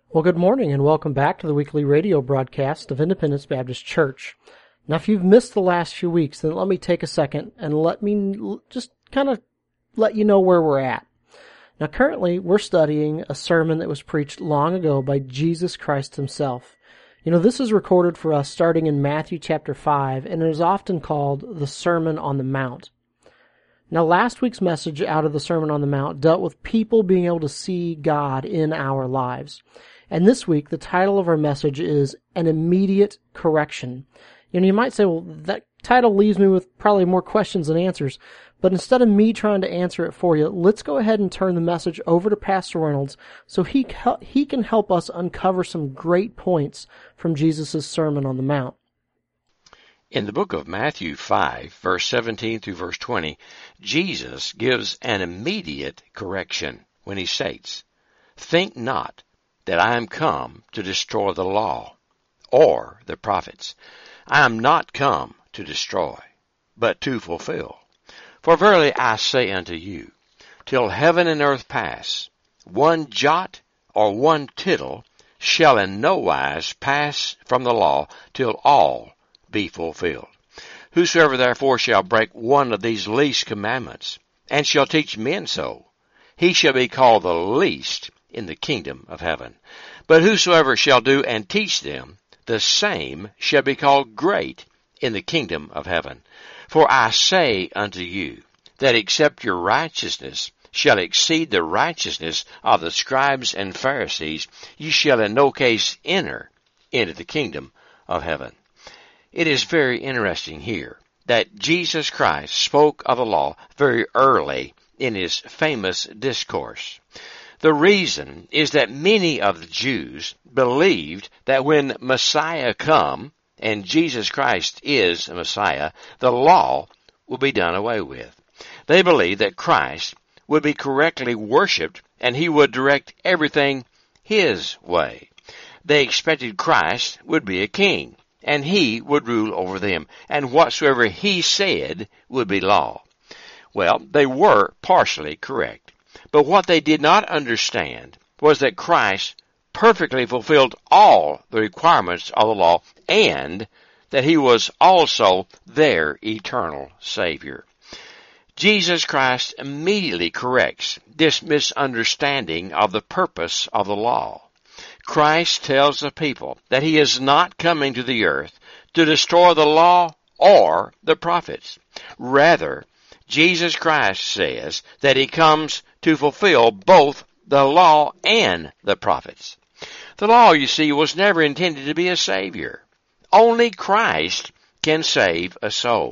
Well, good morning and welcome back to the weekly radio broadcast of Independence Baptist Church. Now, if you've missed the last few weeks, then let me take a second and let me just kind of let you know where we're at. Now, currently, we're studying a sermon that was preached long ago by Jesus Christ himself. You know, this is recorded for us starting in Matthew chapter 5, and it is often called the Sermon on the Mount. Now, last week's message out of the Sermon on the Mount dealt with people being able to see God in our lives. And this week, the title of our message is An Immediate Correction. You know, you might say, well, that title leaves me with probably more questions than answers. But instead of me trying to answer it for you, let's go ahead and turn the message over to Pastor Reynolds so he can help us uncover some great points from Jesus' Sermon on the Mount. In the book of Matthew 5, verse 17 through verse 20, Jesus gives an immediate correction when he states, "Think not that I am come to destroy the law or the prophets. I am not come to destroy, but to fulfill. For verily I say unto you, till heaven and earth pass, one jot or one tittle shall in no wise pass from the law till all be fulfilled. Whosoever therefore shall break one of these least commandments, and shall teach men so, he shall be called the least in the kingdom of heaven. But whosoever shall do and teach them, the same shall be called great in the kingdom of heaven. For I say unto you, that except your righteousness shall exceed the righteousness of the scribes and Pharisees, you shall in no case enter into the kingdom of heaven." It is very interesting here that Jesus Christ spoke of the law very early in his famous discourse. The reason is that many of the Jews believed that when Messiah come, and Jesus Christ is a Messiah, the law will be done away with. They believed that Christ would be correctly worshipped and he would direct everything his way. They expected Christ would be a king and he would rule over them, and whatsoever he said would be law. Well, they were partially correct. But what they did not understand was that Christ perfectly fulfilled all the requirements of the law and that he was also their eternal Savior. Jesus Christ immediately corrects this misunderstanding of the purpose of the law. Christ tells the people that he is not coming to the earth to destroy the law or the prophets. Rather, Jesus Christ says that he comes to fulfill both the law and the prophets. The law, you see, was never intended to be a savior. Only Christ can save a soul.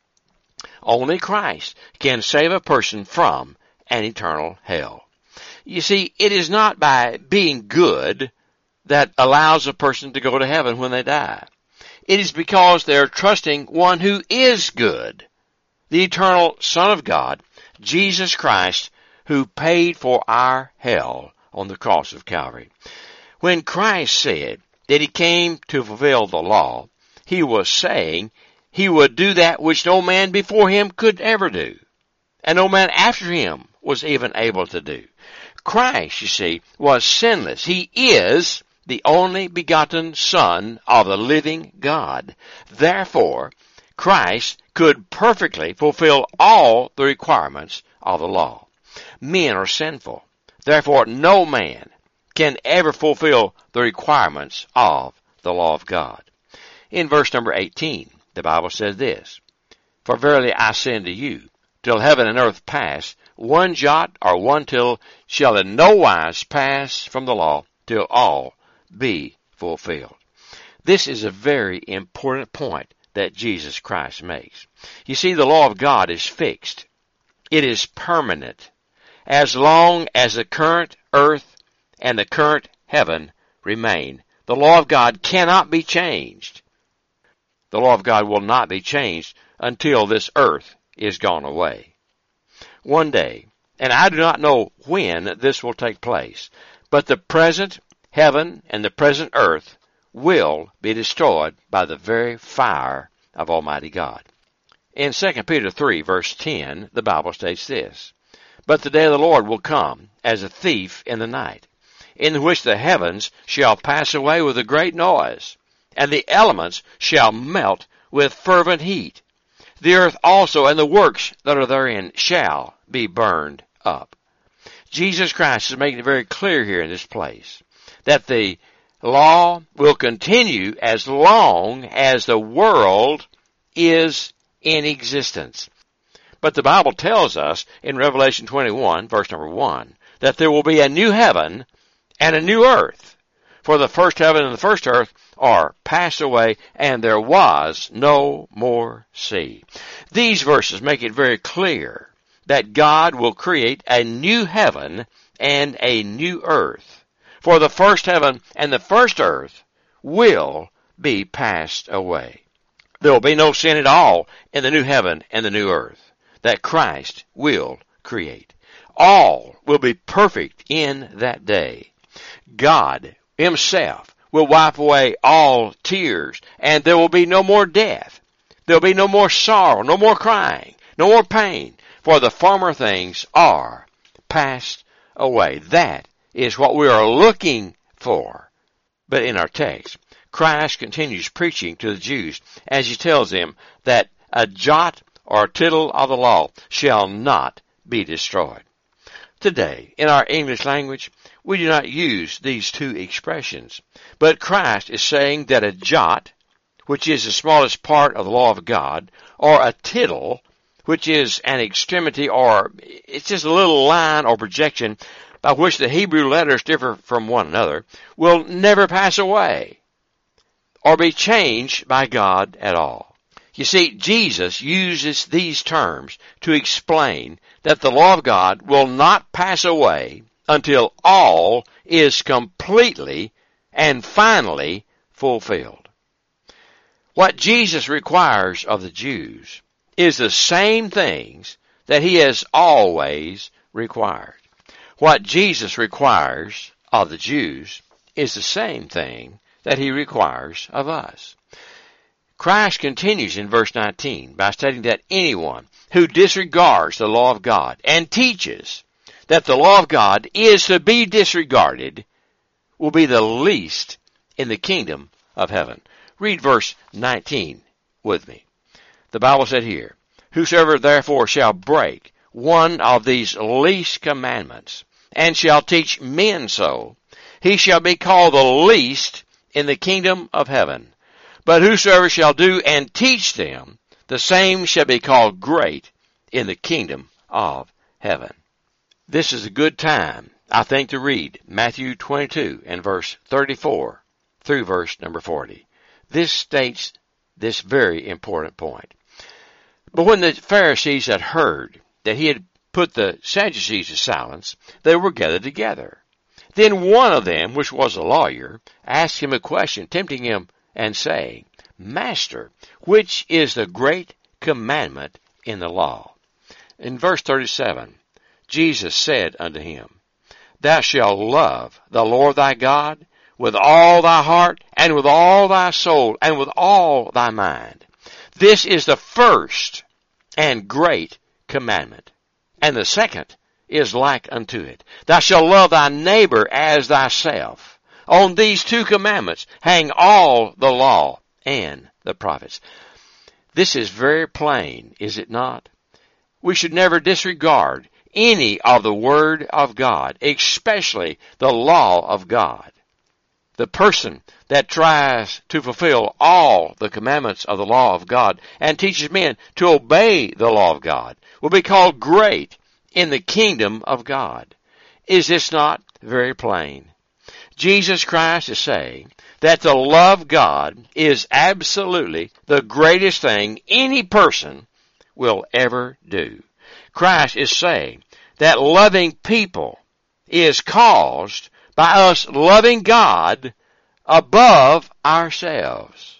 Only Christ can save a person from an eternal hell. You see, it is not by being good that allows a person to go to heaven when they die. It is because they are trusting one who is good, the eternal Son of God, Jesus Christ, who paid for our hell on the cross of Calvary. When Christ said that he came to fulfill the law, he was saying he would do that which no man before him could ever do, and no man after him was even able to do. Christ, you see, was sinless. He is the only begotten Son of the living God. Therefore, Christ could perfectly fulfill all the requirements of the law. Men are sinful. Therefore, no man can ever fulfill the requirements of the law of God. In verse number 18, the Bible says this, "For verily I say unto you, till heaven and earth pass, one jot or one tittle shall in no wise pass from the law till all be fulfilled." This is a very important point that Jesus Christ makes. You see, the law of God is fixed. It is permanent. As long as the current earth and the current heaven remain, the law of God cannot be changed. The law of God will not be changed until this earth is gone away. One day, and I do not know when this will take place, but the present heaven and the present earth will be destroyed by the very fire of Almighty God. In 2 Peter 3, verse 10, the Bible states this, "But the day of the Lord will come as a thief in the night, in which the heavens shall pass away with a great noise, and the elements shall melt with fervent heat. The earth also and the works that are therein shall be burned up. Jesus Christ is making it very clear here in this place that the law will continue as long as the world is in existence. But the Bible tells us in Revelation 21, verse number 1, that there will be a new heaven and a new earth. For the first heaven and the first earth are passed away, and there was no more sea. These verses make it very clear that God will create a new heaven and a new earth. For the first heaven and the first earth will be passed away. There will be no sin at all in the new heaven and the new earth that Christ will create. All will be perfect in that day. God Himself will wipe away all tears, and there will be no more death. There will be no more sorrow, no more crying, no more pain, for the former things are passed away. That is what we are looking for. But in our text, Christ continues preaching to the Jews as He tells them that a jot or a tittle of the law shall not be destroyed. Today, in our English language, we do not use these two expressions, but Christ is saying that a jot, which is the smallest part of the law of God, or a tittle, which is an extremity or it's just a little line or projection by which the Hebrew letters differ from one another, will never pass away or be changed by God at all. You see, Jesus uses these terms to explain that the law of God will not pass away until all is completely and finally fulfilled. What Jesus requires of the Jews is the same things that He has always required. What Jesus requires of the Jews is the same thing that He requires of us. Christ continues in verse 19 by stating that anyone who disregards the law of God and teaches that the law of God is to be disregarded will be the least in the kingdom of heaven. Read verse 19 with me. The Bible said here, "Whosoever therefore shall break one of these least commandments, and shall teach men so, he shall be called the least in the kingdom of heaven. But whosoever shall do and teach them, the same shall be called great in the kingdom of heaven." This is a good time, I think, to read Matthew 22 and verse 34 through verse number 40. This states this very important point. "But when the Pharisees had heard that He had put the Sadducees to silence, they were gathered together. Then one of them, which was a lawyer, asked Him a question, tempting Him and saying, Master, which is the great commandment in the law? In verse 37, Jesus said unto him, Thou shalt love the Lord thy God with all thy heart, and with all thy soul, and with all thy mind. This is the first and great commandment. And the second is like unto it. Thou shalt love thy neighbor as thyself. On these two commandments hang all the law and the prophets." This is very plain, is it not? We should never disregard any of the Word of God, especially the law of God. The person that tries to fulfill all the commandments of the law of God and teaches men to obey the law of God will be called great in the kingdom of God. Is this not very plain? Jesus Christ is saying that to love God is absolutely the greatest thing any person will ever do. Christ is saying that loving people is caused by us loving God above ourselves.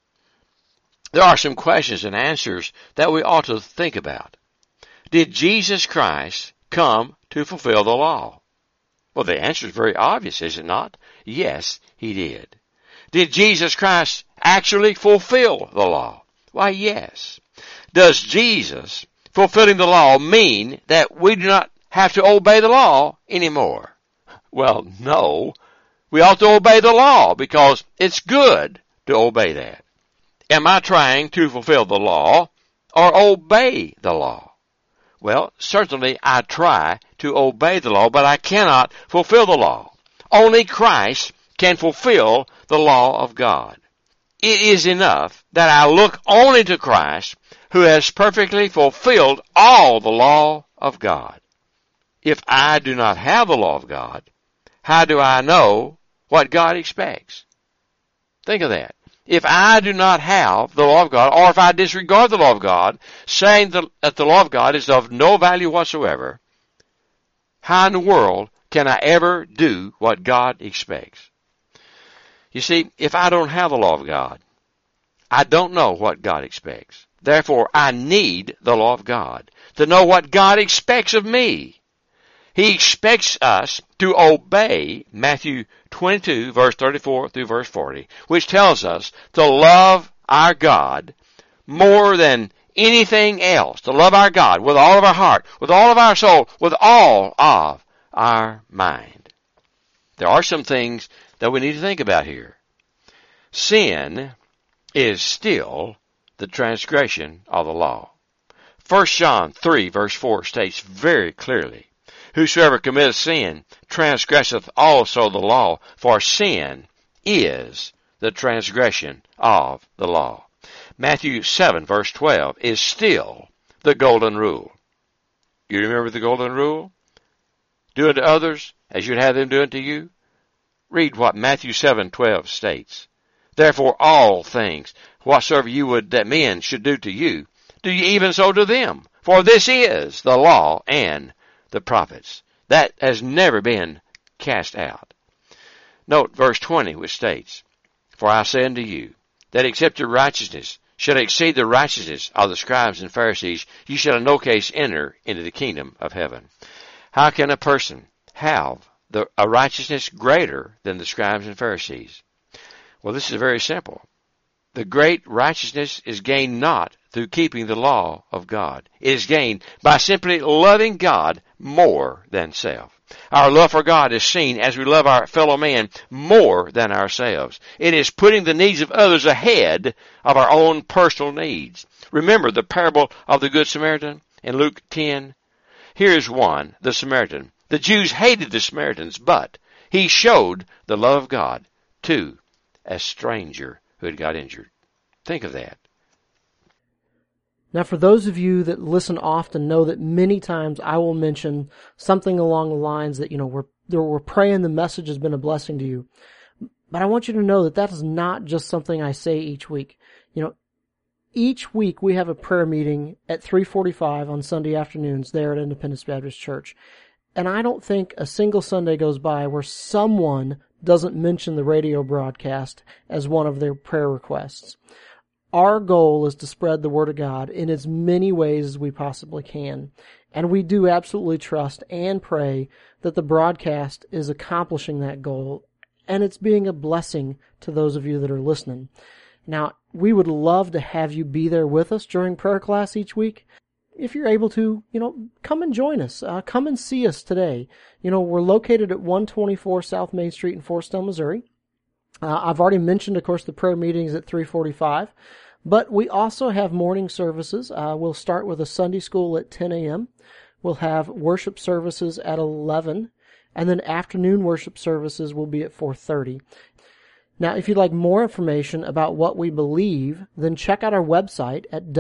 There are some questions and answers that we ought to think about. Did Jesus Christ come to fulfill the law? Well, the answer is very obvious, is it not? Yes, He did. Did Jesus Christ actually fulfill the law? Why, yes. Does Jesus fulfilling the law mean that we do not have to obey the law anymore? Well, no. We ought to obey the law because it's good to obey that. Am I trying to fulfill the law or obey the law? Well, certainly I try to obey the law, but I cannot fulfill the law. Only Christ can fulfill the law of God. It is enough that I look only to Christ, who has perfectly fulfilled all the law of God. If I do not have the law of God, how do I know what God expects? Think of that. If I do not have the law of God, or if I disregard the law of God, saying that the law of God is of no value whatsoever, how in the world can I ever do what God expects? You see, if I don't have the law of God, I don't know what God expects. Therefore, I need the law of God to know what God expects of me. He expects us to obey Matthew 22, verse 34 through verse 40, which tells us to love our God more than anything else, to love our God with all of our heart, with all of our soul, with all of our mind. There are some things that we need to think about here. Sin is still the transgression of the law. 1 John 3, verse 4 states very clearly, whosoever committeth sin transgresseth also the law, for sin is the transgression of the law. Matthew 7, verse 12 is still the golden rule. You remember the golden rule? Do unto others as you'd have them do unto you. Read what Matthew 7:12 states. Therefore all things, whatsoever you would that men should do to you, do ye even so to them. For this is the law and the prophets. That has never been cast out. Note verse 20, which states, For I say unto you, that except your righteousness should exceed the righteousness of the scribes and Pharisees, you shall in no case enter into the kingdom of heaven. How can a person have a righteousness greater than the scribes and Pharisees? Well, this is very simple. The great righteousness is gained not through keeping the law of God. It is gained by simply loving God more than self. Our love for God is seen as we love our fellow man more than ourselves. It is putting the needs of others ahead of our own personal needs. Remember the parable of the Good Samaritan in Luke 10? Here is one, the Samaritan. The Jews hated the Samaritans, but he showed the love of God to a stranger who had got injured. Think of that. Now, for those of you that listen often know that many times I will mention something along the lines that, we're praying the message has been a blessing to you. But I want you to know that that is not just something I say each week. Each week we have a prayer meeting at 3:45 on Sunday afternoons there at Independence Baptist Church. And I don't think a single Sunday goes by where someone doesn't mention the radio broadcast as one of their prayer requests. Our goal is to spread the Word of God in as many ways as we possibly can. And we do absolutely trust and pray that the broadcast is accomplishing that goal, and it's being a blessing to those of you that are listening. Now, we would love to have you be there with us during prayer class each week. If you're able to, come and join us. Come and see us today. We're located at 124 South Main Street in Forestdale, Missouri. I've already mentioned, of course, the prayer meetings at 3:45, but we also have morning services. We'll start with a Sunday school at 10 a.m. We'll have worship services at 11, and then afternoon worship services will be at 4:30. Now, if you'd like more information about what we believe, then check out our website at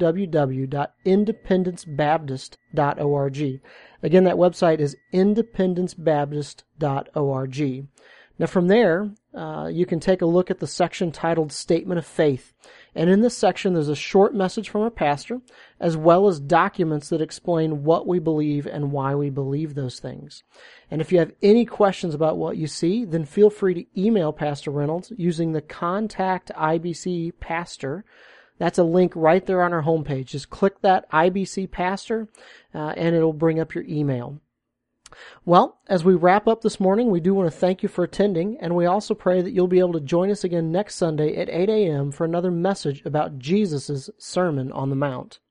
www.independencebaptist.org. Again, that website is independencebaptist.org. Now, from there, you can take a look at the section titled Statement of Faith. And in this section, there's a short message from our pastor, as well as documents that explain what we believe and why we believe those things. And if you have any questions about what you see, then feel free to email Pastor Reynolds using the Contact IBC Pastor. That's a link right there on our homepage. Just click that IBC Pastor, and it'll bring up your email. Well, as we wrap up this morning, we do want to thank you for attending, and we also pray that you'll be able to join us again next Sunday at 8 a.m. for another message about Jesus' Sermon on the Mount.